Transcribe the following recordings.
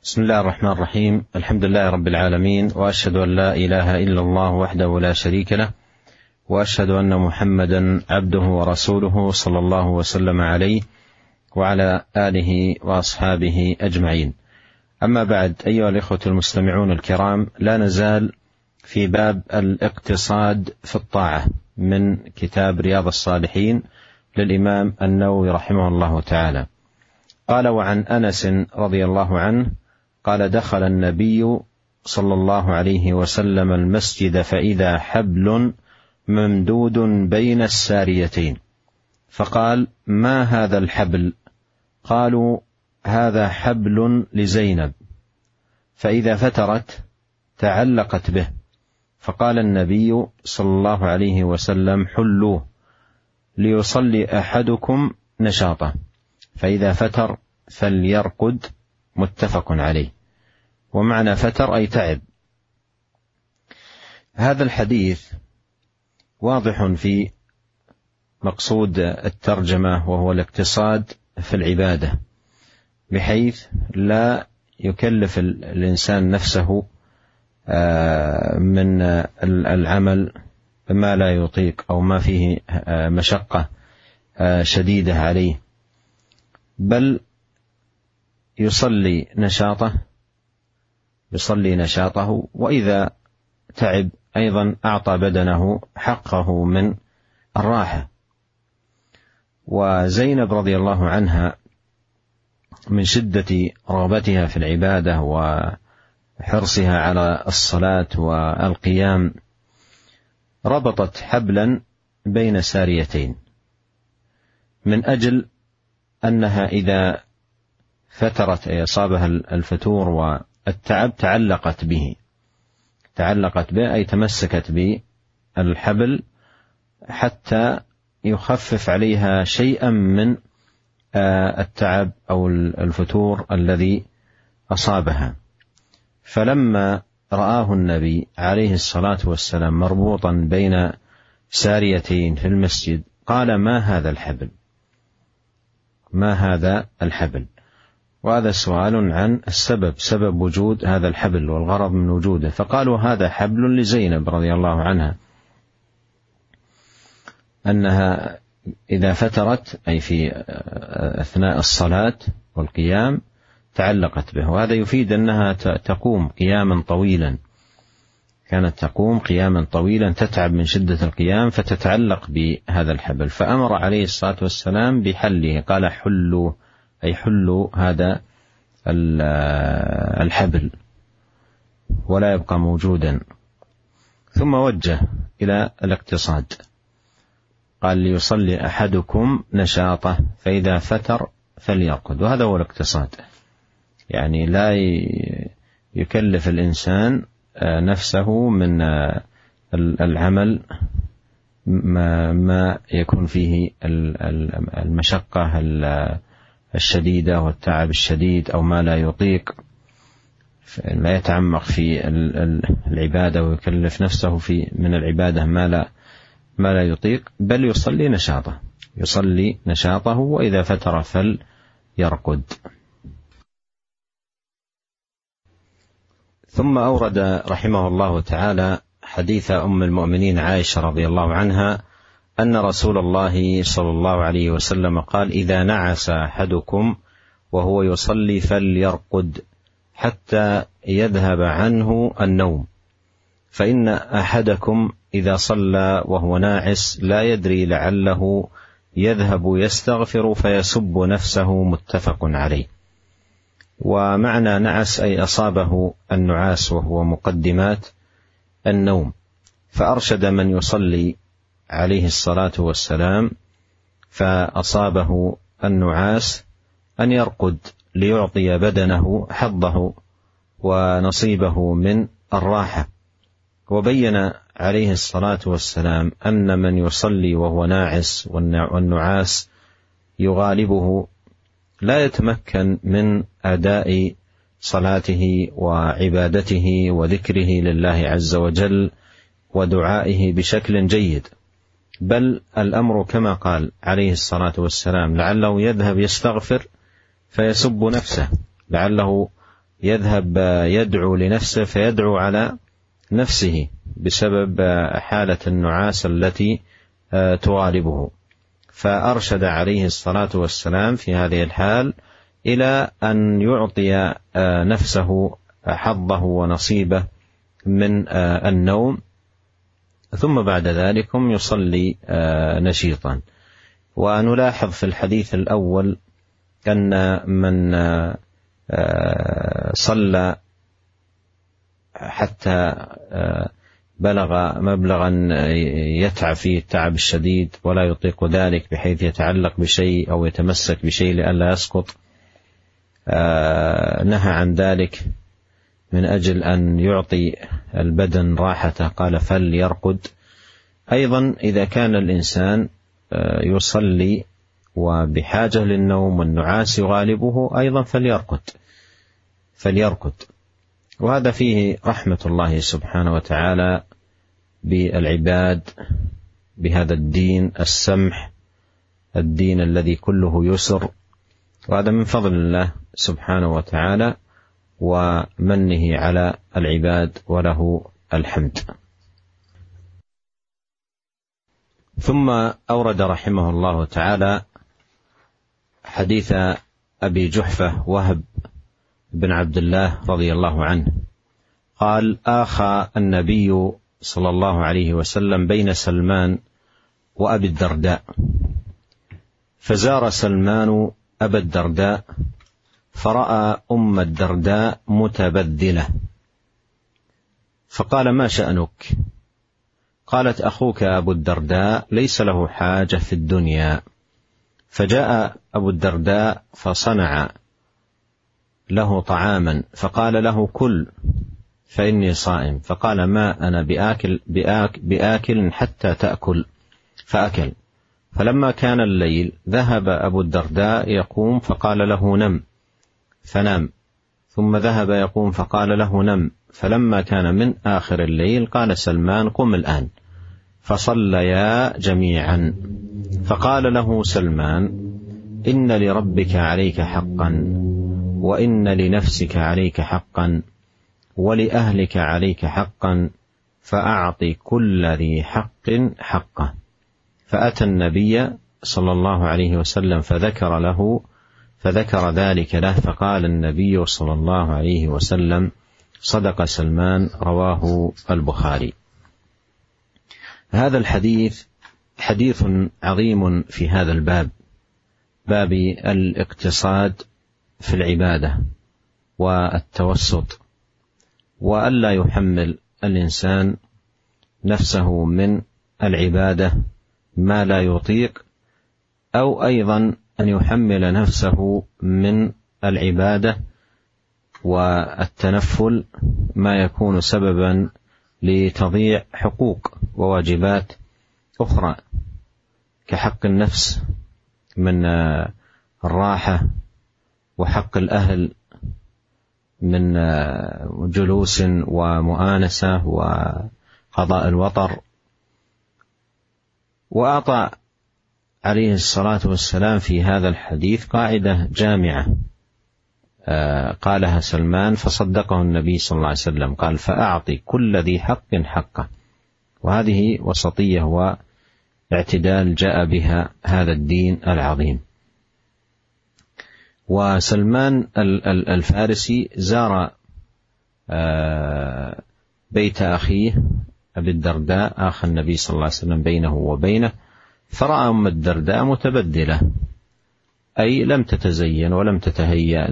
بسم الله الرحمن الرحيم. الحمد لله رب العالمين، وأشهد أن لا إله إلا الله وحده لا شريك له، وأشهد أن محمدا عبده ورسوله صلى الله وسلم عليه وعلى آله وأصحابه أجمعين. أما بعد، أيها الإخوة المستمعون الكرام، لا نزال في باب الاقتصاد في الطاعة من كتاب رياض الصالحين للإمام النووي رحمه الله تعالى. قال: وعن أنس رضي الله عنه قال: دخل النبي صلى الله عليه وسلم المسجد فإذا حبل ممدود بين الساريتين، فقال: ما هذا الحبل؟ قالوا: هذا حبل لزينب، فإذا فترت تعلقت به. فقال النبي صلى الله عليه وسلم: حلوه ليصلي أحدكم نشاطه، فإذا فتر فليرقد. متفق عليه. ومعنى فتر أي تعب. هذا الحديث واضح في مقصود الترجمة، وهو الاقتصاد في العبادة، بحيث لا يكلف الإنسان نفسه من العمل ما لا يطيق أو ما فيه مشقة شديدة عليه، بل يصلي نشاطه، وإذا تعب أيضا أعطى بدنه حقه من الراحة. وزينب رضي الله عنها من شدة رغبتها في العبادة وحرصها على الصلاة والقيام ربطت حبلا بين ساريتين، من أجل أنها إذا فترت أي أصابها الفتور والتعب تعلقت به أي تمسكت بالحبل حتى يخفف عليها شيئا من التعب أو الفتور الذي أصابها. فلما رآه النبي عليه الصلاة والسلام مربوطا بين ساريتين في المسجد قال: ما هذا الحبل؟ وهذا سؤال عن سبب وجود هذا الحبل والغرض من وجوده. فقالوا: هذا حبل لزينب رضي الله عنها، أنها إذا فترت أي في أثناء الصلاة والقيام تعلقت به. وهذا يفيد أنها تقوم قياما طويلا، كانت تقوم قياما طويلا تتعب من شدة القيام فتتعلق بهذا الحبل. فأمر عليه الصلاة والسلام بحله، قال: حلوا أي حلوا هذا الحبل ولا يبقى موجودا. ثم وجه إلى الاقتصاد، قال: ليصلي أحدكم نشاطه فإذا فتر فليرقد. وهذا هو الاقتصاد، يعني لا يكلف الإنسان نفسه من العمل ما يكون فيه المشقة الشديدة والتعب الشديد، أو ما لا يطيق، لا يتعمق في العبادة ويكلف نفسه من العبادة ما لا يطيق، بل يصلي نشاطه وإذا فتر فليرقد. ثم أورد رحمه الله تعالى حديث أم المؤمنين عائشة رضي الله عنها أن رسول الله صلى الله عليه وسلم قال: إذا نعس أحدكم وهو يصلي فليرقد حتى يذهب عنه النوم، فإن أحدكم إذا صلى وهو ناعس لا يدري لعله يذهب يستغفر فيسب نفسه. متفق عليه. ومعنى نعس أي أصابه النعاس، وهو مقدمات النوم. فأرشد من يصلي عليه الصلاة والسلام فأصابه النعاس أن يرقد ليعطي بدنه حظه ونصيبه من الراحة. وبين عليه الصلاة والسلام أن من يصلي وهو ناعس والنعاس يغالبه لا يتمكن من أداء صلاته وعبادته وذكره لله عز وجل ودعائه بشكل جيد، بل الأمر كما قال عليه الصلاة والسلام: لعله يذهب يستغفر فيسب نفسه، لعله يذهب يدعو لنفسه فيدعو على نفسه بسبب حالة النعاس التي تغالبه. فأرشد عليه الصلاة والسلام في هذه الحال إلى أن يعطي نفسه حظه ونصيبه من النوم، ثم بعد ذلك يصلي نشيطا. ونلاحظ في الحديث الأول أن من صلى حتى بلغ مبلغا يتعب فيه التعب الشديد ولا يطيق ذلك بحيث يتعلق بشيء أو يتمسك بشيء لئلا يسقط، نهى عن ذلك من أجل أن يعطي البدن راحته، قال فليرقد. أيضا إذا كان الإنسان يصلي وبحاجة للنوم والنعاس يغالبه أيضا فليرقد. وهذا فيه رحمة الله سبحانه وتعالى بالعباد، بهذا الدين السمح، الدين الذي كله يسر، وهذا من فضل الله سبحانه وتعالى ومنه على العباد، وله الحمد. ثم أورد رحمه الله تعالى حديث أبي جحفة وهب بن عبد الله رضي الله عنه قال: آخى النبي صلى الله عليه وسلم بين سلمان وأبي الدرداء، فزار سلمان أبا الدرداء فرأى أم الدرداء متبذلة، فقال: ما شأنك؟ قالت: أخوك أبو الدرداء ليس له حاجة في الدنيا. فجاء أبو الدرداء فصنع له طعاما، فقال له: كل فإني صائم. فقال: ما أنا بآكل حتى تأكل، فأكل. فلما كان الليل ذهب أبو الدرداء يقوم فقال له: نم، فنام. ثم ذهب يقوم فقال له: نم. فلما كان من آخر الليل قال سلمان: قم الآن. فصليا جميعا. فقال له سلمان: إن لربك عليك حقا، وإن لنفسك عليك حقا، ولأهلك عليك حقا، فأعط كل ذي حق حقه. فأتى النبي صلى الله عليه وسلم فذكر ذلك له، فقال النبي صلى الله عليه وسلم: صدق سلمان. رواه البخاري. هذا الحديث حديث عظيم في هذا الباب، باب الاقتصاد في العبادة والتوسط، وألا يحمل الإنسان نفسه من العبادة ما لا يطيق، أو أيضا أن يحمل نفسه من العبادة والتنفل ما يكون سببا لتضييع حقوق وواجبات أخرى، كحق النفس من الراحة، وحق الأهل من جلوس ومؤانسة وقضاء الوطر. وأعطى عليه الصلاة والسلام في هذا الحديث قاعدة جامعة قالها سلمان فصدقه النبي صلى الله عليه وسلم، قال: فأعطي كل ذي حق حقه. وهذه وسطية واعتدال جاء بها هذا الدين العظيم. وسلمان الفارسي زار بيت أخيه أبي الدرداء أخ النبي صلى الله عليه وسلم بينه وبينه، فرأى أم الدرداء متبذلة، أي لم تتزين ولم تتهيأ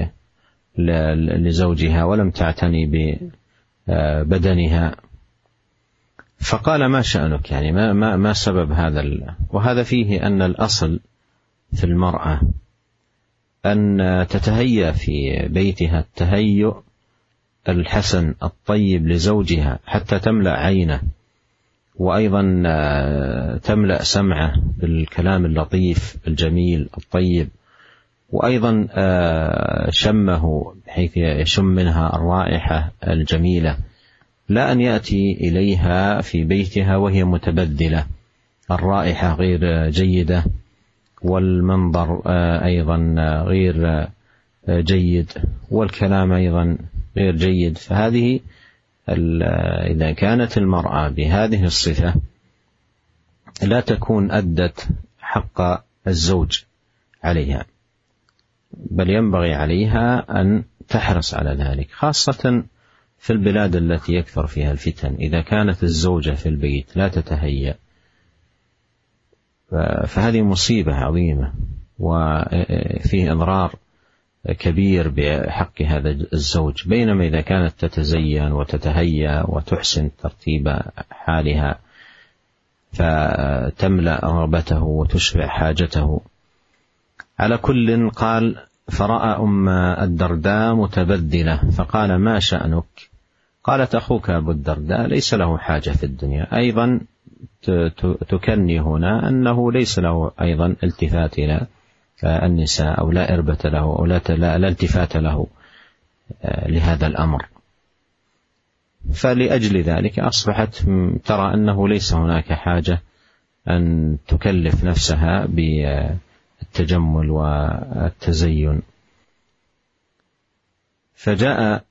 لزوجها ولم تعتني ببدنها، فقال: ما شأنك؟ يعني ما سبب هذا؟ وهذا فيه أن الأصل في المرأة أن تتهيأ في بيتها التهيؤ الحسن الطيب لزوجها حتى تملأ عينه، وأيضا تملأ سمعه بالكلام اللطيف الجميل الطيب، وأيضا شمه بحيث يشم منها الرائحة الجميلة، لا أن يأتي إليها في بيتها وهي متبذلة، الرائحة غير جيدة والمنظر أيضا غير جيد والكلام أيضا غير جيد. فهذه إذا كانت المرأة بهذه الصفة لا تكون أدت حق الزوج عليها، بل ينبغي عليها أن تحرص على ذلك، خاصة في البلاد التي يكثر فيها الفتن. إذا كانت الزوجة في البيت لا تتهيأ فهذه مصيبة عظيمة وفيه إضرار كبير بحق هذا الزوج، بينما إذا كانت تتزين وتتهيأ وتحسن ترتيب حالها فتملأ رغبته وتشبع حاجته. على كل قال: فرأى أم الدرداء متبذلة فقال: ما شأنك؟ قالت: أخوك أبو الدرداء ليس له حاجة في الدنيا. أيضا تكني هنا أنه ليس له أيضا التفات إلى النساء، أو لا إربة له، أو لا التفات له لهذا الأمر. فلأجل ذلك أصبحت ترى أنه ليس هناك حاجة أن تكلف نفسها بالتجمل والتزين. فجاء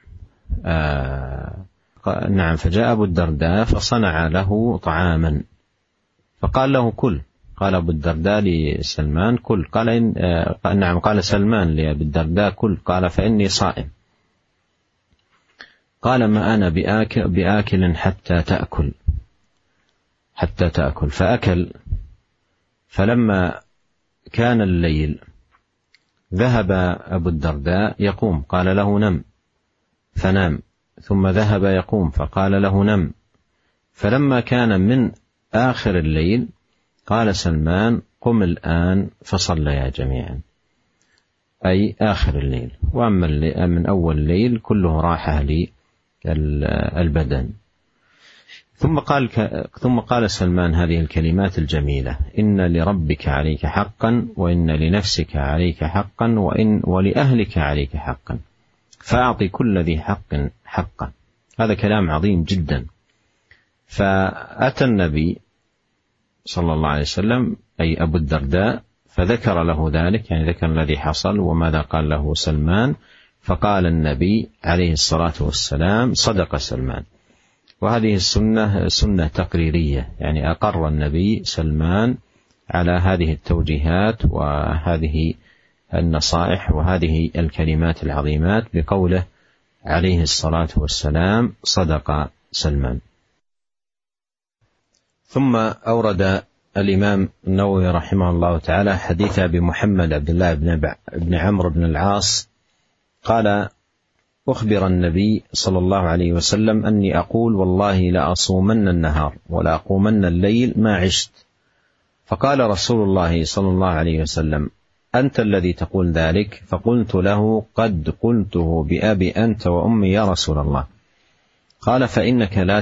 أبو الدرداء فصنع له طعاما فقال له: كل. قال أبو الدرداء لسلمان: كل. قال سلمان لأبي الدرداء: كل. قال: فإني صائم. قال: ما أنا بآكل حتى تأكل. فأكل. فلما كان الليل ذهب أبو الدرداء يقوم، قال له: نم. فنام. ثم ذهب يقوم فقال له: نم. فلما كان من آخر الليل قال سلمان: قم الآن فصليا جميعا، أي آخر الليل. وأما من أول الليل كله راحة للبدن. ثم قال سلمان هذه الكلمات الجميلة: إن لربك عليك حقا، وإن لنفسك عليك حقا، ولأهلك عليك حقا، فأعطي كل ذي حق حقا. هذا كلام عظيم جدا. فأتى النبي صلى الله عليه وسلم أي أبو الدرداء فذكر له ذلك، يعني ذكر الذي حصل وماذا قال له سلمان. فقال النبي عليه الصلاة والسلام: صدق سلمان. وهذه سنة تقريرية، يعني أقر النبي سلمان على هذه التوجيهات وهذه النصائح وهذه الكلمات العظيمات بقوله عليه الصلاة والسلام: صدق سلمان. ثم أورد الإمام النووي رحمه الله تعالى حديث أبي محمد عبد الله بن عمرو بن العاص قال: أخبر النبي صلى الله عليه وسلم أني أقول: والله لأصومن النهار ولا أقومن الليل ما عشت. فقال رسول الله صلى الله عليه وسلم: أنت الذي تقول ذلك؟ فقلت له: قد قلته بأبي أنت وأمي يا رسول الله. قال: فإنك لا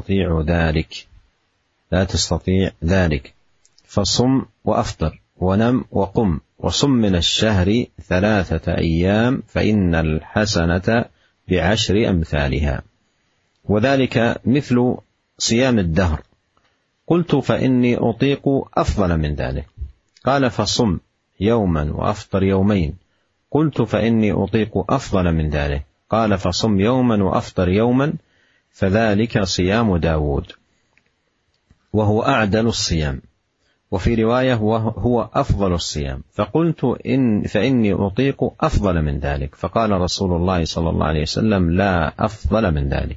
تستطيع ذلك، فصم وأفطر ونم وقم، وصم من الشهر 3 أيام، فإن الحسنة ب10 أمثالها، وذلك مثل صيام الدهر. قلت: فإني أطيق أفضل من ذلك. قال: فصم يوما وأفطر يومين. قلت: فإني أطيق أفضل من ذلك. قال: فصم يوما وأفطر يوما، فذلك صيام داود، وهو أعدل الصيام، وفي رواية هو أفضل الصيام. فقلت: فإني أطيق أفضل من ذلك. فقال رسول الله صلى الله عليه وسلم: لا أفضل من ذلك،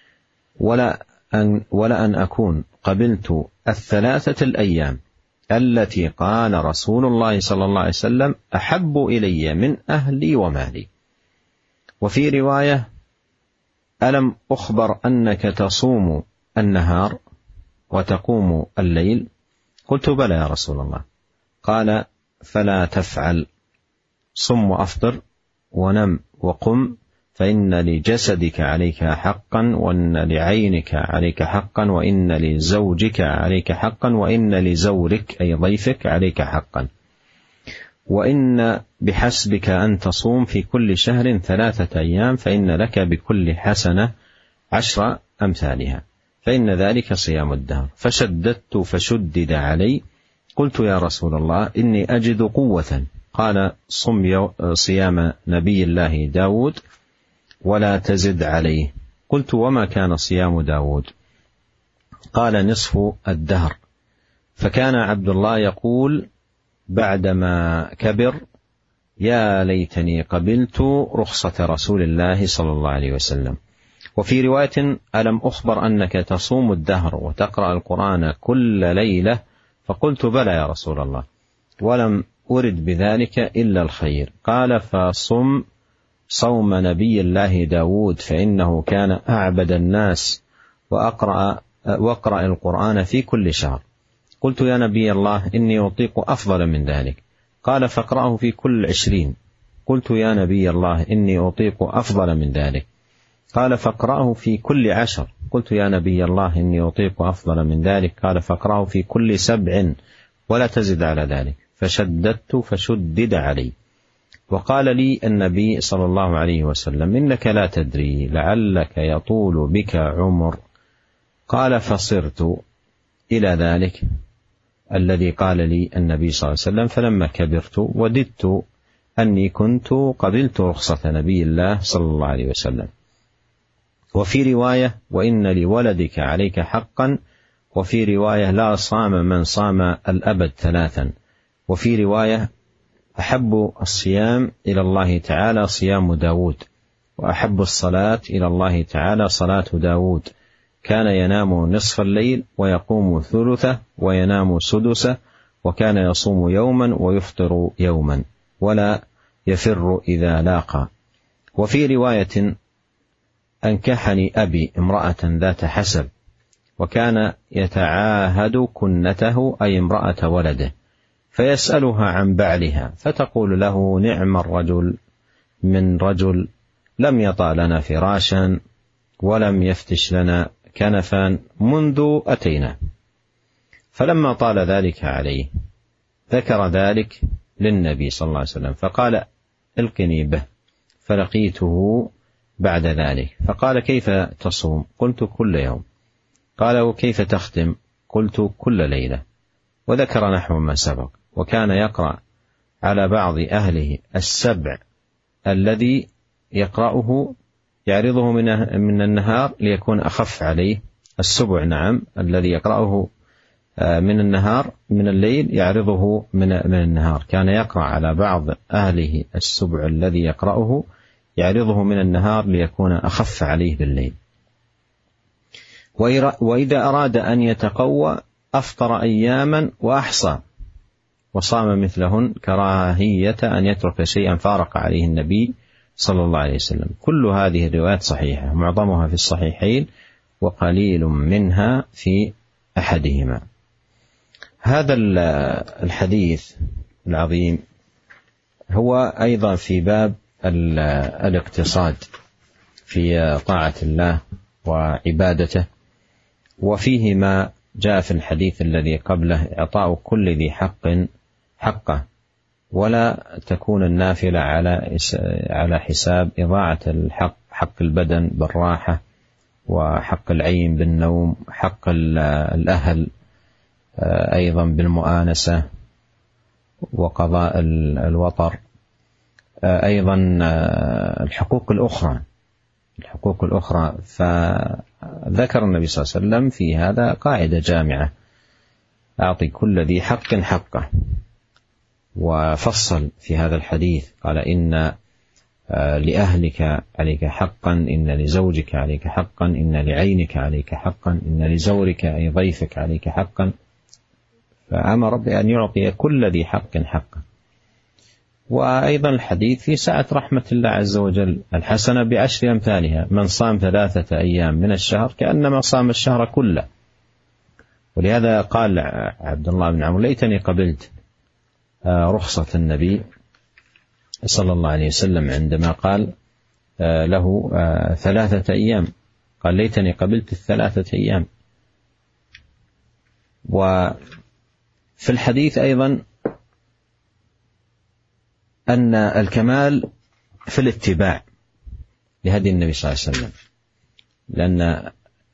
ولا أن أكون قبلت 3 الأيام التي قال رسول الله صلى الله عليه وسلم: أحب إلي من أهلي ومالي. وفي رواية: ألم أخبر أنك تصوم النهار وتقوم الليل؟ قلت: بلى يا رسول الله. قال: فلا تفعل، صم وأفطر ونم وقم، فإن لجسدك عليك حقا، وإن لعينك عليك حقا، وإن لزوجك عليك حقا، وإن لزورك أي ضيفك عليك حقا، وإن بحسبك أن تصوم في كل شهر 3 أيام، فإن لك بكل حسنة 10 أمثالها، فإن ذلك صيام الدهر. فشددت فشدد علي. قلت: يا رسول الله، إني أجد قوة قال صم صيام نبي الله داود ولا تزد عليه. قلت وما كان صيام داود؟ قال نصف الدهر. فكان عبد الله يقول بعدما كبر يا ليتني قبلت رخصة رسول الله صلى الله عليه وسلم. وفي رواية ألم أخبر أنك تصوم الدهر وتقرأ القرآن كل ليلة؟ فقلت بلى يا رسول الله، ولم أرد بذلك إلا الخير. قال فصم صوم نبي الله داود فإنه كان أعبد الناس وأقرأ القرآن في كل شهر. قلت يا نبي الله إني أطيق أفضل من ذلك. قال فاقرأه في كل 20. قلت يا نبي الله إني أطيق أفضل من ذلك. قال فاقرأه في كل 10. قلت يا نبي الله إني أطيق أفضل من ذلك. قال فاقرأه في كل 7 ولا تزد على ذلك. فشددت فشدد علي. وقال لي النبي صلى الله عليه وسلم إنك لا تدري لعلك يطول بك عمر. قال فصرت إلى ذلك الذي قال لي النبي صلى الله عليه وسلم، فلما كبرت وددت أني كنت قبلت رخصة نبي الله صلى الله عليه وسلم. وفي رواية وإن لولدك عليك حقا. وفي رواية لا صام من صام الأبد 3. وفي رواية أحب الصيام إلى الله تعالى صيام داود، وأحب الصلاة إلى الله تعالى صلاة داود. كان ينام نصف الليل ويقوم ثلثه وينام سدسه، وكان يصوم يوما ويفطر يوما ولا يفر إذا لاقى. وفي رواية أنكحني أبي امرأة ذات حسب، وكان يتعاهد كنته أي امرأة ولده، فيسألها عن بعلها فتقول له نعم الرجل من رجل لم يطأ لنا فراشا ولم يفتش لنا كنفا منذ أتينا. فلما طال ذلك عليه ذكر ذلك للنبي صلى الله عليه وسلم فقال القني به. فلقيته بعد ذلك فقال كيف تصوم؟ قلت كل يوم. قال وكيف تختم؟ قلت كل ليلة. وذكر نحو ما سبق. وكان يقرأ على بعض أهله 7 الذي يقرأه يعرضه من النهار ليكون أخف عليه. 7 نعم الذي يقرأه من النهار من الليل يعرضه من النهار. كان يقرأ على بعض أهله 7 الذي يقرأه يعرضه من النهار ليكون أخف عليه بالليل. وإذا أراد أن يتقوى أفطر أياما وأحصى وصام مثلهن كراهية أن يترك شيئا فارق عليه النبي صلى الله عليه وسلم. كل هذه الروايات صحيحة، معظمها في الصحيحين وقليل منها في أحدهما. هذا الحديث العظيم هو أيضا في باب الاقتصاد في طاعة الله وعبادته، وفيه ما جاء في الحديث الذي قبله إعطاء كل ذي حق حقه، ولا تكون النافلة على حساب إضاعة الحق، حق البدن بالراحة، وحق العين بالنوم، حق الأهل أيضا بالمؤانسة وقضاء الوطر، أيضا الحقوق الأخرى. فذكر النبي صلى الله عليه وسلم في هذا قاعدة جامعة: أعطي كل ذي حق حقه. وفصل في هذا الحديث قال إن لأهلك عليك حقا، إن لزوجك عليك حقا، إن لعينك عليك حقا، إن لزورك أي ضيفك عليك حقا. فأمر بأن يعطي كل ذي حق حقه. وأيضا الحديث في سعة رحمة الله عز وجل، الحسنة ب10 أمثالها، من صام 3 أيام من الشهر كأنما صام الشهر كله. ولهذا قال عبد الله بن عمرو ليتني قبلت رخصة النبي صلى الله عليه وسلم عندما قال له 3 أيام، قال ليتني قبلت 3 أيام. وفي الحديث أيضا أن الكمال في الاتباع لهدي النبي صلى الله عليه وسلم، لأن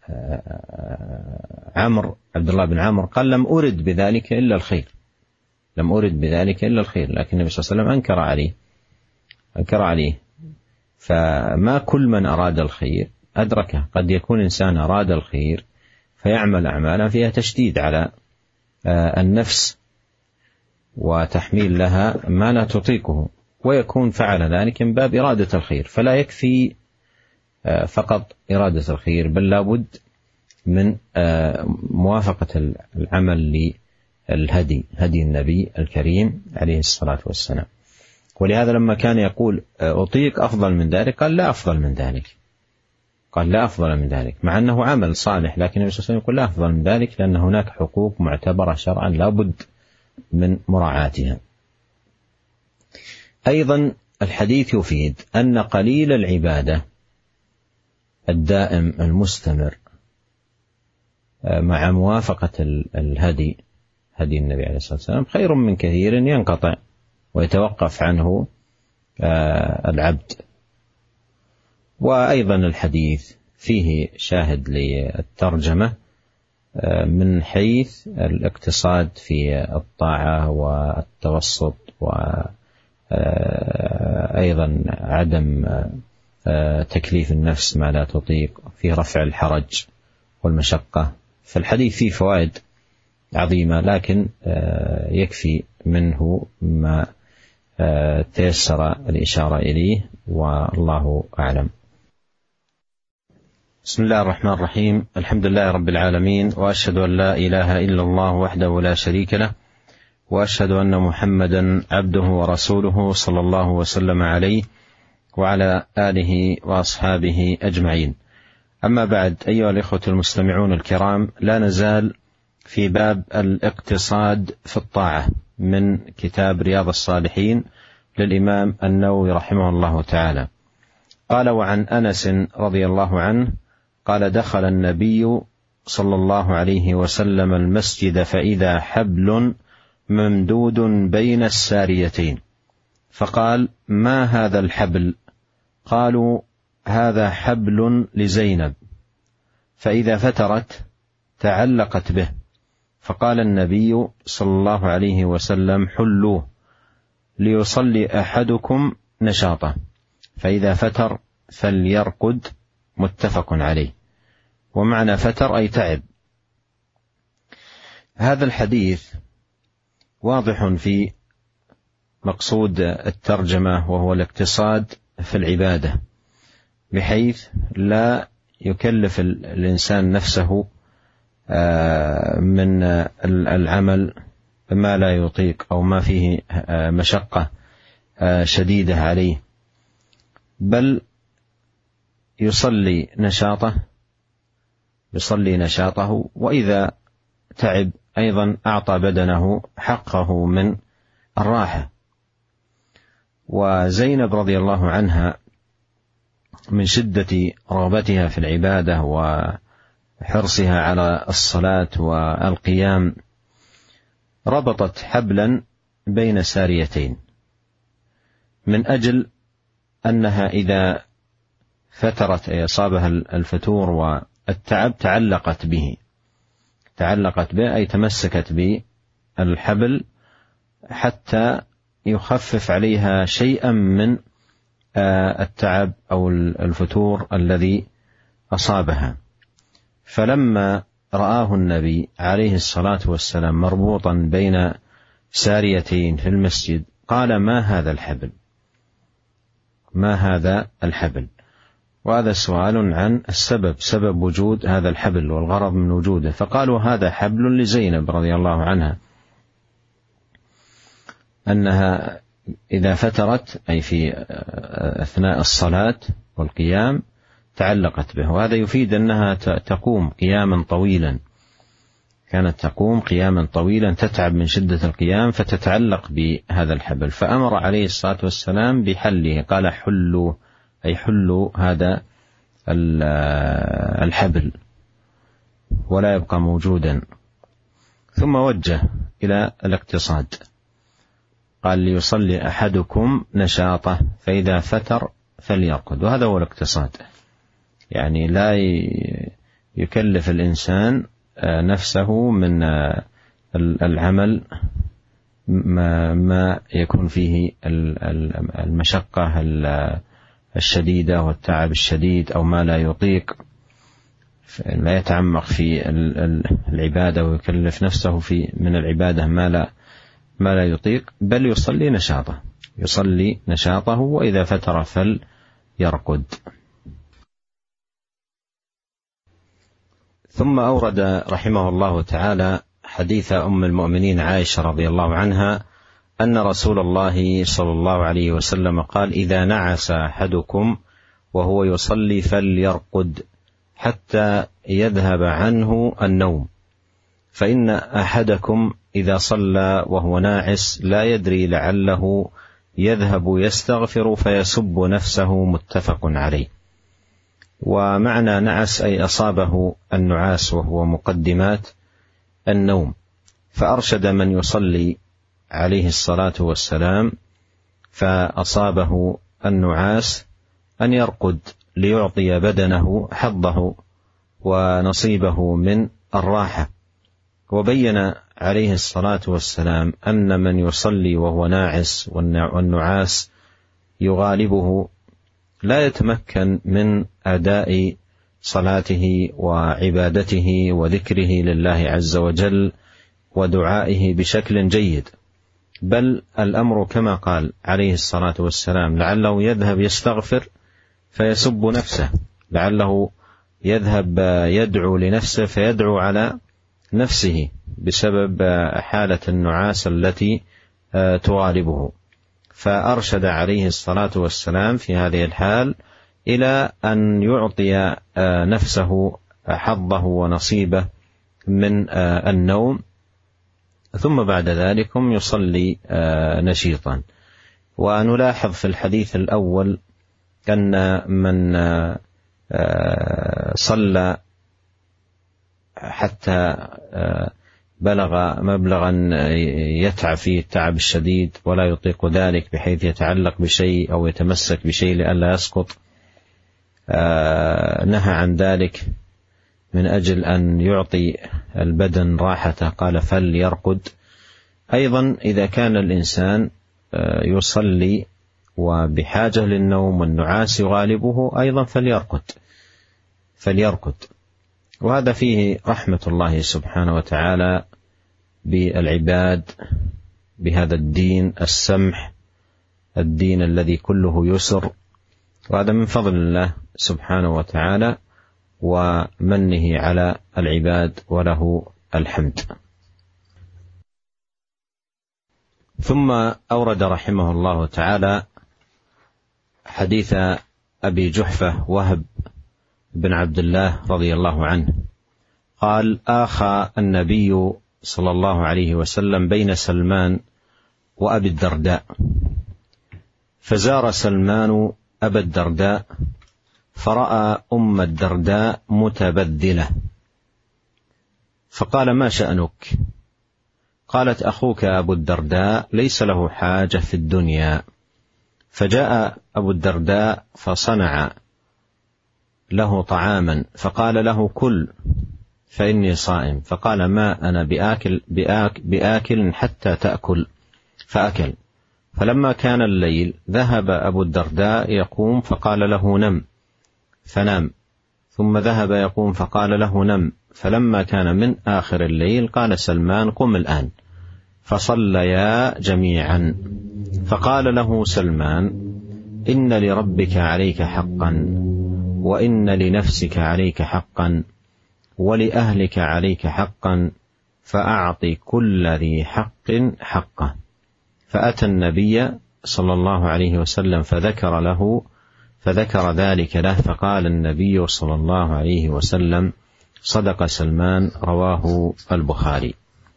عبد الله بن عمرو قال لم أرد بذلك إلا الخير، لم أرد بذلك إلا الخير، لكن النبي صلى الله عليه وسلم أنكر عليه. فما كل من أراد الخير أدركه، قد يكون إنسان أراد الخير فيعمل أعمالا فيها تشديد على النفس وتحميل لها ما لا تطيقه، ويكون فعل ذلك من باب إرادة الخير، فلا يكفي فقط إرادة الخير، بل لابد من موافقة العمل هدي النبي الكريم عليه الصلاة والسلام. ولهذا لما كان يقول أطيق أفضل من ذلك قال لا أفضل من ذلك، مع أنه عمل صالح، لكن النبي صلى الله عليه وسلم يقول لا أفضل من ذلك، لأن هناك حقوق معتبرة شرعا لابد من مراعاتها. أيضا الحديث يفيد أن قليل العبادة الدائم المستمر مع موافقة هدي النبي عليه الصلاة والسلام خير من كثير ينقطع ويتوقف عنه العبد. وأيضا الحديث فيه شاهد للترجمة من حيث الاقتصاد في الطاعة والتوسط، وأيضا عدم تكليف النفس ما لا تطيق، في رفع الحرج والمشقة. فالحديث فيه فوائد عظيمة، لكن يكفي منه ما تيسر الإشارة إليه، والله أعلم. بسم الله الرحمن الرحيم. الحمد لله رب العالمين، وأشهد أن لا إله إلا الله وحده لا شريك له، وأشهد أن محمدا عبده ورسوله صلى الله وسلم عليه وعلى آله وأصحابه أجمعين. أما بعد، أيها الإخوة المستمعون الكرام، لا نزال في باب الاقتصاد في الطاعة من كتاب رياض الصالحين للإمام النووي رحمه الله تعالى. قال: وعن أنس رضي الله عنه قال: دخل النبي صلى الله عليه وسلم المسجد فإذا حبل ممدود بين الساريتين، فقال: ما هذا الحبل؟ قالوا: هذا حبل لزينب، فإذا فترت تعلقت به. فقال النبي صلى الله عليه وسلم: حلوه ليصلي أحدكم نشاطه، فإذا فتر فليرقد. متفق عليه. ومعنى فتر أي تعب. هذا الحديث واضح في مقصود الترجمة، وهو الاقتصاد في العبادة، بحيث لا يكلف الإنسان نفسه من العمل ما لا يطيق أو ما فيه مشقة شديدة عليه، بل يصلي نشاطه، وإذا تعب أيضا أعطى بدنه حقه من الراحة. وزينب رضي الله عنها من شدة رغبتها في العبادة وحرصها على الصلاة والقيام ربطت حبلا بين ساريتين، من أجل أنها إذا فترت أي أصابها الفتور والتعب تعلقت به أي تمسكت بالحبل حتى يخفف عليها شيئا من التعب أو الفتور الذي أصابها. فلما رآه النبي عليه الصلاة والسلام مربوطا بين ساريتين في المسجد قال: ما هذا الحبل؟ وهذا سؤال عن سبب وجود هذا الحبل والغرض من وجوده. فقالوا: هذا حبل لزينب رضي الله عنها، أنها إذا فترت أي في أثناء الصلاة والقيام تعلقت به. وهذا يفيد أنها تقوم قياما طويلا، كانت تقوم قياما طويلا تتعب من شدة القيام فتتعلق بهذا الحبل. فأمر عليه الصلاة والسلام بحله، قال: حلوا أي حلوا هذا الحبل ولا يبقى موجودا. ثم وجه إلى الاقتصاد، قال: ليصلي أحدكم نشاطه، فإذا فتر فليرقد. وهذا هو الاقتصاد، يعني لا يكلف الإنسان نفسه من العمل ما يكون فيه المشقة الشديدة والتعب الشديد، أو ما لا يطيق، لا يتعمق في العبادة ويكلف نفسه من العبادة ما لا يطيق، بل يصلي نشاطه، وإذا فتر فليرقد. ثم أورد رحمه الله تعالى حديث أم المؤمنين عائشة رضي الله عنها أن رسول الله صلى الله عليه وسلم قال: إذا نعس أحدكم وهو يصلي فليرقد حتى يذهب عنه النوم، فإن أحدكم إذا صلى وهو ناعس لا يدري لعله يذهب يستغفر فيسب نفسه. متفق عليه. ومعنى نعس أي أصابه النعاس، وهو مقدمات النوم، فأرشد من يصلي عليه الصلاة والسلام فأصابه النعاس أن يرقد ليعطي بدنه حظه ونصيبه من الراحة. وبين عليه الصلاة والسلام أن من يصلي وهو ناعس والنعاس يغالبه لا يتمكن من أداء صلاته وعبادته وذكره لله عز وجل ودعائه بشكل جيد، بل الأمر كما قال عليه الصلاة والسلام: لعله يذهب يستغفر فيسب نفسه، لعله يذهب يدعو لنفسه فيدعو على نفسه بسبب حالة النعاس التي تغالبه. فأرشد عليه الصلاة والسلام في هذه الحال إلى أن يعطي نفسه حظه ونصيبه من النوم، ثم بعد ذلك يصلي نشيطا. ونلاحظ في الحديث الأول أن من صلى حتى بلغ مبلغا يتعب فيه التعب الشديد ولا يطيق ذلك بحيث يتعلق بشيء أو يتمسك بشيء لئلا يسقط، نهى عن ذلك من أجل أن يعطي البدن راحته، قال: فليرقد. أيضا إذا كان الإنسان يصلي وبحاجة للنوم والنعاس يغالبه أيضا فليرقد. وهذا فيه رحمة الله سبحانه وتعالى بالعباد، بهذا الدين السمح، الدين الذي كله يسر، وهذا من فضل الله سبحانه وتعالى ومنه على العباد، وله الحمد. ثم أورد رحمه الله تعالى حديث أبي جحفة وهب بن عبد الله رضي الله عنه قال: آخى النبي صلى الله عليه وسلم بين سلمان وأبي الدرداء، فزار سلمان أبا الدرداء فرأى أم الدرداء متبذلة، فقال: ما شأنك؟ قالت: أخوك أبو الدرداء ليس له حاجة في الدنيا. فجاء أبو الدرداء فصنع له طعاما، فقال له: كل فإني صائم. فقال: ما أنا بآكل حتى تأكل، فأكل. فلما كان الليل ذهب أبو الدرداء يقوم فقال له: نم، فنام. ثم ذهب يقوم فقال له: نم. فلما كان من آخر الليل قال سلمان: قم الآن. فصليا جميعا. فقال له سلمان: إن لربك عليك حقا، وإن لنفسك عليك حقا، ولأهلك عليك حقا، فأعط كل ذي حق حقه. فأتى النبي صلى الله عليه وسلم فذكر ذلك له، فقال النبي صلى الله عليه وسلم: صدق سلمان. رواه البخاري.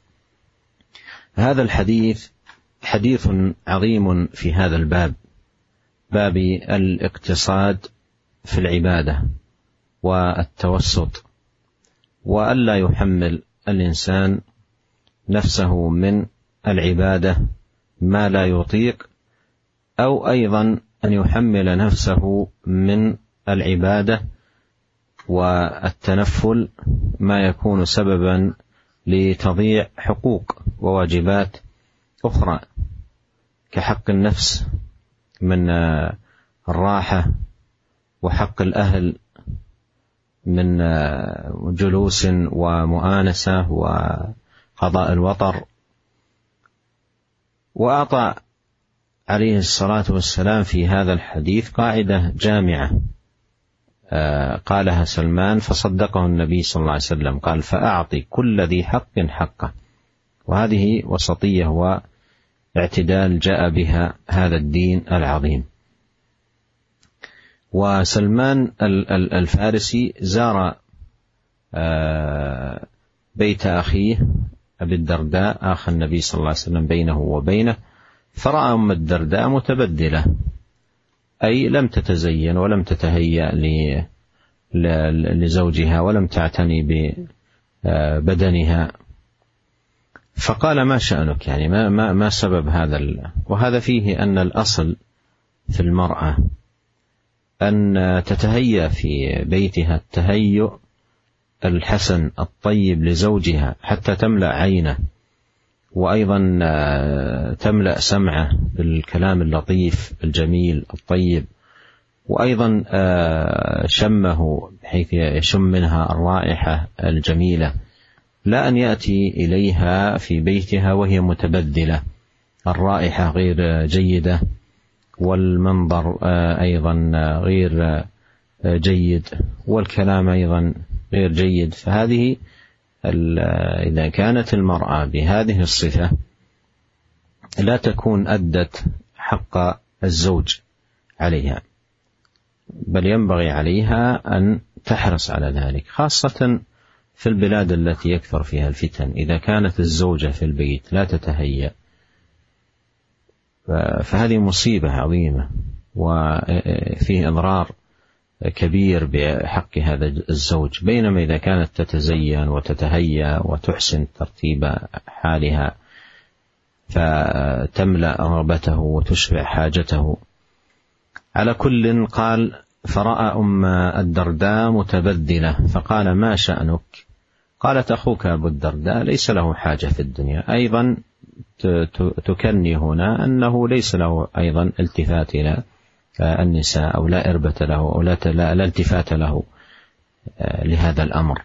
هذا الحديث حديث عظيم في هذا الباب، باب الاقتصاد في العبادة والتوسط، وألا يحمل الإنسان نفسه من العبادة ما لا يطيق، أو أيضا أن يحمل نفسه من العبادة والتنفل ما يكون سببا لتضييع حقوق وواجبات أخرى كحق النفس من الراحة، وحق الأهل من جلوس ومؤانسة وقضاء الوطر. وأعطى عليه الصلاة والسلام في هذا الحديث قاعدة جامعة قالها سلمان فصدقه النبي صلى الله عليه وسلم، قال: فأعطي كل ذي حق حقه. وهذه وسطية واعتدال جاء بها هذا الدين العظيم. وسلمان الفارسي زار بيت أخيه أبي الدرداء أخ النبي صلى الله عليه وسلم بينه وبينه، فرأى أم الدرداء متبدلة، أي لم تتزين ولم تتهيأ لزوجها ولم تعتني ببدنها، فقال: ما شأنك؟ يعني ما سبب هذا؟ وهذا فيه أن الأصل في المرأة أن تتهيأ في بيتها التهيؤ الحسن الطيب لزوجها حتى تملأ عينه، وأيضا تملأ سمعه بالكلام اللطيف الجميل الطيب، وأيضا شمه بحيث يشم منها الرائحة الجميلة، لا أن يأتي إليها في بيتها وهي متبدلة، الرائحة غير جيدة والمنظر أيضا غير جيد والكلام أيضا غير جيد. فهذه إذا كانت المرأة بهذه الصفة لا تكون أدت حق الزوج عليها، بل ينبغي عليها أن تحرص على ذلك، خاصة في البلاد التي يكثر فيها الفتن. إذا كانت الزوجة في البيت لا تتهيأ فهذه مصيبة عظيمة وفيه إضرار كبير بحق هذا الزوج، بينما إذا كانت تتزين وتتهيأ وتحسن ترتيب حالها فتملأ رغبته وتشبع حاجته. على كل قال: فرأى أم الدرداء متبدلة فقال: ما شأنك؟ قالت: أخوك أبو الدرداء ليس له حاجة في الدنيا. أيضا تكني هنا أنه ليس له أيضا التفات إلى النساء، أو لا إربة له، أو لا التفات له لهذا الأمر.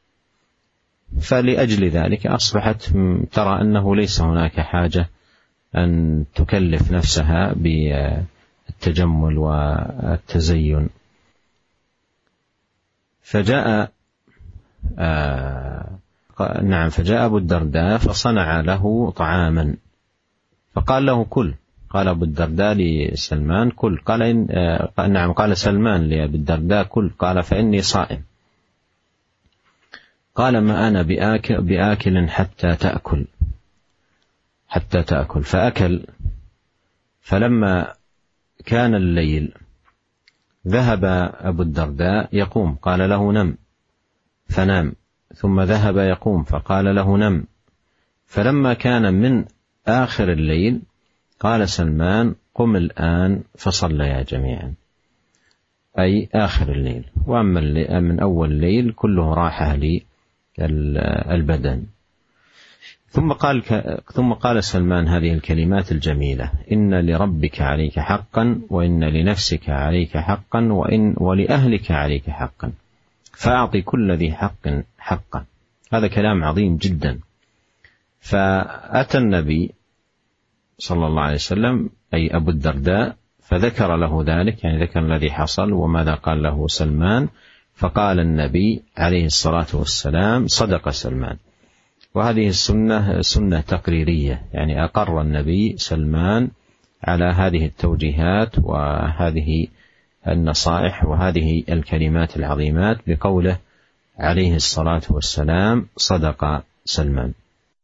فلأجل ذلك أصبحت ترى أنه ليس هناك حاجة أن تكلف نفسها بالتجمل والتزين. فجاء أبو الدرداء فصنع له طعاما فقال له: كل. قال أبو الدرداء لسلمان: كل. قال سلمان لأبي الدرداء: كل. قال: فإني صائم. قال: ما أنا بآكل حتى تأكل. فأكل. فلما كان الليل ذهب أبو الدرداء يقوم، قال له: نم. فنام. ثم ذهب يقوم فقال له: نم. فلما كان من آخر الليل قال سلمان: قم الآن فصليا جميعا، أي آخر الليل. وأما من أول الليل كله راحة للبدن. ثم قال سلمان هذه الكلمات الجميلة: إن لربك عليك حقا، وإن لنفسك عليك حقا، ولأهلك عليك حقا، فأعطي كل ذي حق حقا. هذا كلام عظيم جدا. فأتى النبي صلى الله عليه وسلم أي أبو الدرداء فذكر له ذلك، يعني ذكر الذي حصل وماذا قال له سلمان، فقال النبي عليه الصلاة والسلام: صدق سلمان. وهذه سنة تقريرية، يعني أقر النبي سلمان على هذه التوجيهات وهذه النصائح وهذه الكلمات العظيمات بقوله عليه الصلاة والسلام: صدق سلمان.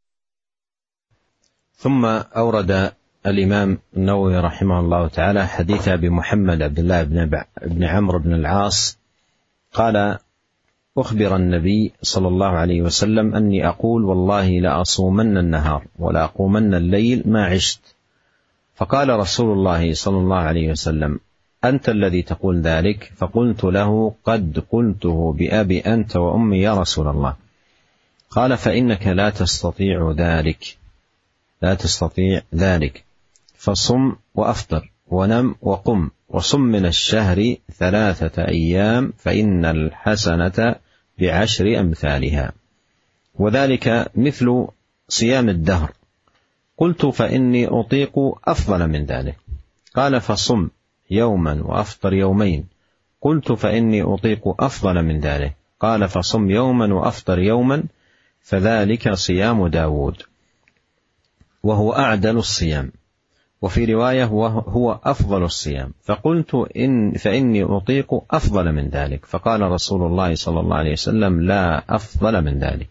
ثم أورد الإمام النووي رحمه الله تعالى حديث أبي محمد عبد الله بن عمرو بن العاص قال: أخبر النبي صلى الله عليه وسلم أني أقول: والله لأصومن النهار ولا أقومن الليل ما عشت. فقال رسول الله صلى الله عليه وسلم: أنت الذي تقول ذلك؟ فقلت له: قد قلته بأبي أنت وأمي يا رسول الله. قال: فإنك لا تستطيع ذلك. لا تستطيع ذلك، فصم وأفطر ونم وقم وصم من الشهر 3 أيام فإن الحسنة ب10 أمثالها، وذلك مثل صيام الدهر. قلت فإني أطيق أفضل من ذلك. قال فصم يوما وأفطر يومين. قلت فإني أطيق أفضل من ذلك. قال فصم يوما وأفطر يوما فذلك صيام داود وهو أعدل الصيام، وفي رواية هو أفضل الصيام. فقلت فإني أطيق أفضل من ذلك. فقال رسول الله صلى الله عليه وسلم لا أفضل من ذلك،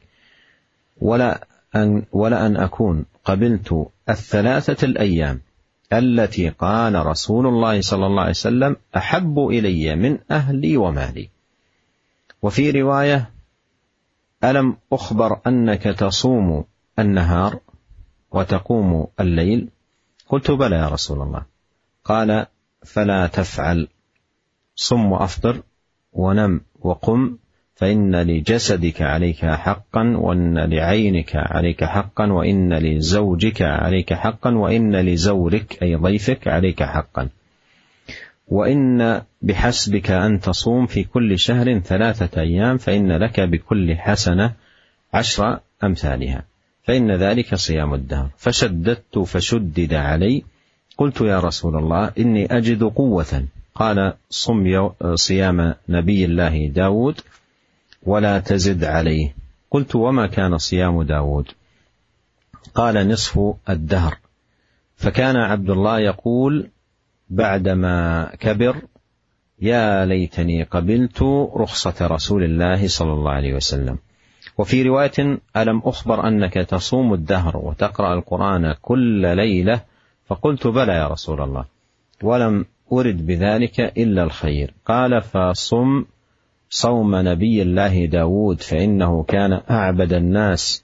ولا أن أكون قبلت 3 الأيام التي قال رسول الله صلى الله عليه وسلم أحب إلي من أهلي ومالي. وفي رواية ألم أخبر أنك تصوم النهار وتقوم الليل؟ قلت بلى يا رسول الله. قال فلا تفعل، صم وأفطر ونم وقم، فإن لجسدك عليك حقا، وإن لعينك عليك حقا، وإن لزوجك عليك حقا، وإن لزورك أي ضيفك عليك حقا، وإن بحسبك أن تصوم في كل شهر 3 أيام فإن لك بكل حسنة 10 أمثالها، فإن ذلك صيام الدهر. فشددت فشدد علي. قلت يا رسول الله إني أجد قوة. قال صم صيام نبي الله داود ولا تزد عليه. قلت وما كان صيام داود؟ قال نصف الدهر. فكان عبد الله يقول بعدما كبر يا ليتني قبلت رخصة رسول الله صلى الله عليه وسلم. وفي رواية ألم أخبر أنك تصوم الدهر وتقرأ القرآن كل ليلة؟ فقلت بلى يا رسول الله، ولم أرد بذلك إلا الخير. قال فصم صوم نبي الله داود فإنه كان أعبد الناس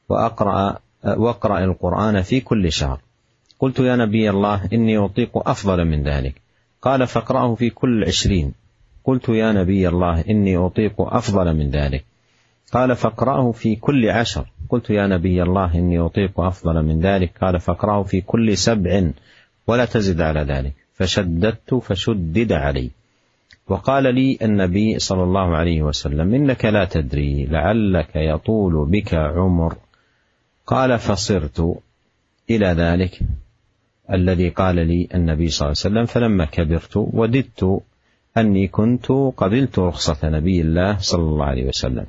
وأقرأ القرآن في كل شهر. قلت يا نبي الله إني أطيق أفضل من ذلك. قال فاقرأه في كل 20. قلت يا نبي الله إني أطيق أفضل من ذلك. قال فاقرأه في كل 10. قلت يا نبي الله إني أطيق أفضل من ذلك. قال فاقرأه في كل 7 ولا تزد على ذلك. فشددت فشدد علي. وقال لي النبي صلى الله عليه وسلم إنك لا تدري لعلك يطول بك عمر. قال فصرت إلى ذلك الذي قال لي النبي صلى الله عليه وسلم، فلما كبرت وددت أني كنت قبلت رخصة نبي الله صلى الله عليه وسلم.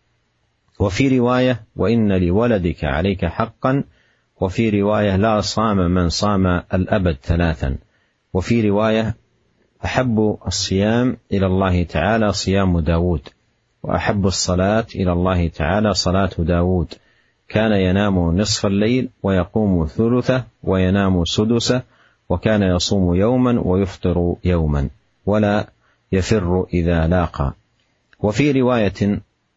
وفي رواية وإن لولدك عليك حقا، وفي رواية لا صام من صام الأبد 3، وفي رواية أحب الصيام إلى الله تعالى صيام داود، وأحب الصلاة إلى الله تعالى صلاة داود، كان ينام نصف الليل ويقوم ثلثه وينام سدسه، وكان يصوم يوما ويفطر يوما ولا يفر إذا لاقى. وفي رواية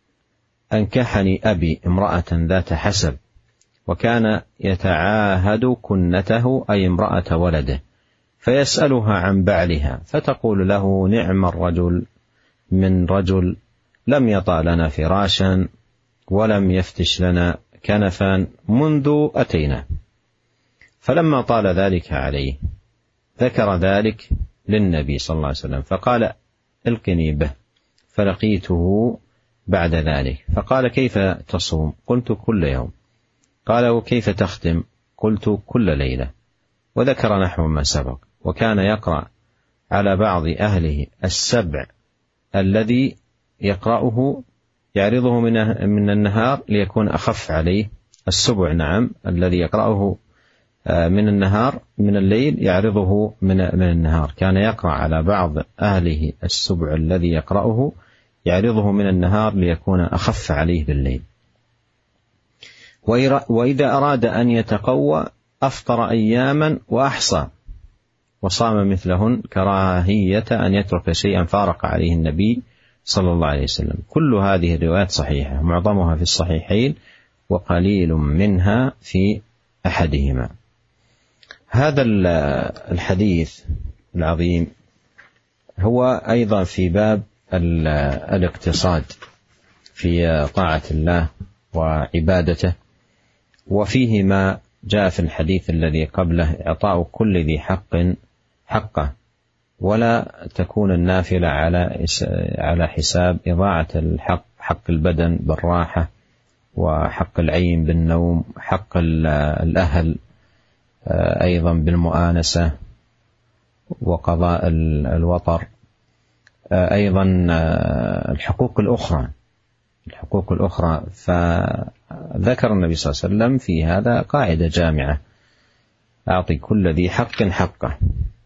أنكحني أبي امرأة ذات حسب، وكان يتعاهد كنته أي امرأة ولده، فيسألها عن بعلها فتقول له نعم الرجل من رجل لم يطأ لنا فراشا ولم يفتش لنا كنفا منذ أتينا. فلما طال ذلك عليه ذكر ذلك للنبي صلى الله عليه وسلم فقال القني به، فلقيته بعد ذلك فقال كيف تصوم؟ قلت كل يوم. قال وكيف تختم؟ قلت كل ليلة، وذكر نحو ما سبق. وكان يقرأ على بعض أهله 7 الذي يقرأه يعرضه من النهار ليكون أخف عليه، 7 نعم الذي يقرأه من النهار من الليل يعرضه من النهار. كان يقرأ على بعض أهله 7 الذي يقرأه يعرضه من النهار ليكون أخف عليه بالليل. وإذا أراد أن يتقوى أفطر أياما وأحصى وصام مثلهن كراهية أن يترك شيئا فارق عليه النبي صلى الله عليه وسلم. كل هذه الروايات صحيحة، معظمها في الصحيحين وقليل منها في أحدهما. هذا الحديث العظيم هو أيضا في باب الاقتصاد في طاعة الله وعبادته، وفيه ما جاء في الحديث الذي قبله إعطاء كل ذي حق حقه، ولا تكون النافلة على حساب إضاعة الحق، حق البدن بالراحة، وحق العين بالنوم، حق الأهل أيضا بالمؤانسة وقضاء الوطر، أيضا الحقوق الأخرى. فذكر النبي صلى الله عليه وسلم في هذا قاعدة جامعة: أعطي كل ذي حق حقه.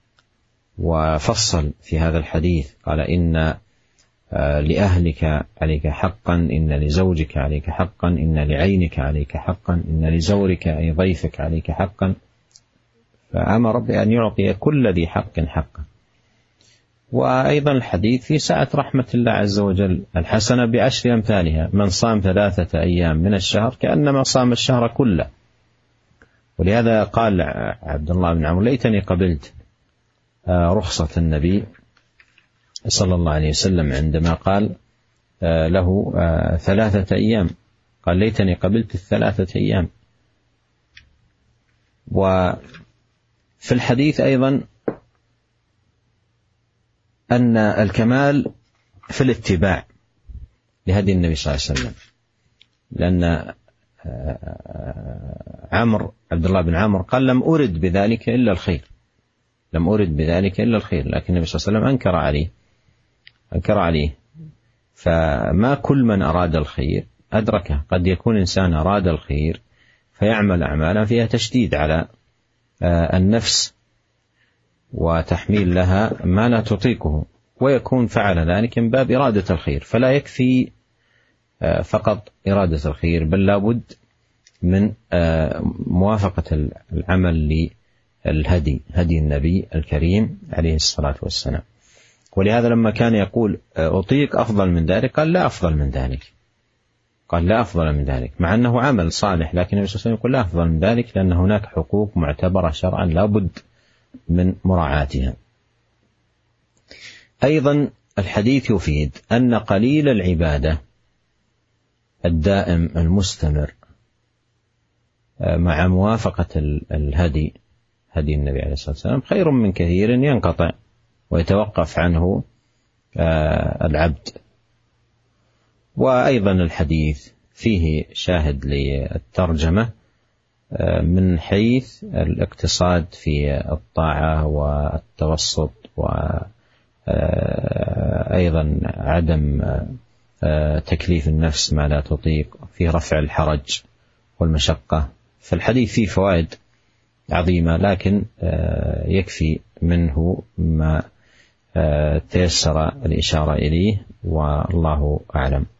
وفصل في هذا الحديث قال: إن لأهلك عليك حقا، إن لزوجك عليك حقا، إن لعينك عليك حقا، إن لزورك أي ضيفك عليك حقا. فأمر بأن يعطي كل ذي حق حقه. وأيضا الحديث في سعة رحمة الله عز وجل: الحسنة ب10 أمثالها، من صام 3 أيام من الشهر كأنما صام الشهر كله. ولهذا قال عبد الله بن عمرو: ليتني قبلت رخصة النبي صلى الله عليه وسلم عندما قال له 3 أيام، قال: ليتني قبلت 3 أيام. وفي الحديث أيضا أن الكمال في الاتباع لهدي النبي صلى الله عليه وسلم، لأن عبد الله بن عمرو قال: لم أرد بذلك إلا الخير، لم أرد بذلك إلا الخير. لكن النبي صلى الله عليه وسلم أنكر عليه. فما كل من أراد الخير أدركه. قد يكون إنسان أراد الخير فيعمل أعمالا فيها تشديد على النفس وتحميل لها ما لا تطيقه، ويكون فعل ذلك من باب إرادة الخير. فلا يكفي فقط إرادة الخير، بل لابد من موافقة العمل هدي النبي الكريم عليه الصلاة والسلام. ولهذا لما كان يقول أطيق أفضل من ذلك، قال: لا أفضل من ذلك، لا أفضل من ذلك، مع أنه عمل صالح. لكن النبي صلى الله عليه وسلم يقول: لا أفضل من ذلك، لأن هناك حقوق معتبرة شرعا لابد من مراعاتها. أيضا الحديث يفيد أن قليل العبادة الدائم المستمر مع موافقة هدي النبي عليه الصلاة والسلام خير من كثير ينقطع ويتوقف عنه العبد. وأيضا الحديث فيه شاهد للترجمة من حيث الاقتصاد في الطاعة والتوسط، وأيضا عدم تكليف النفس ما لا تطيق، في رفع الحرج والمشقة. فالحديث فيه فوائد عظيمة، لكن يكفي منه ما تيسر الإشارة إليه، والله أعلم.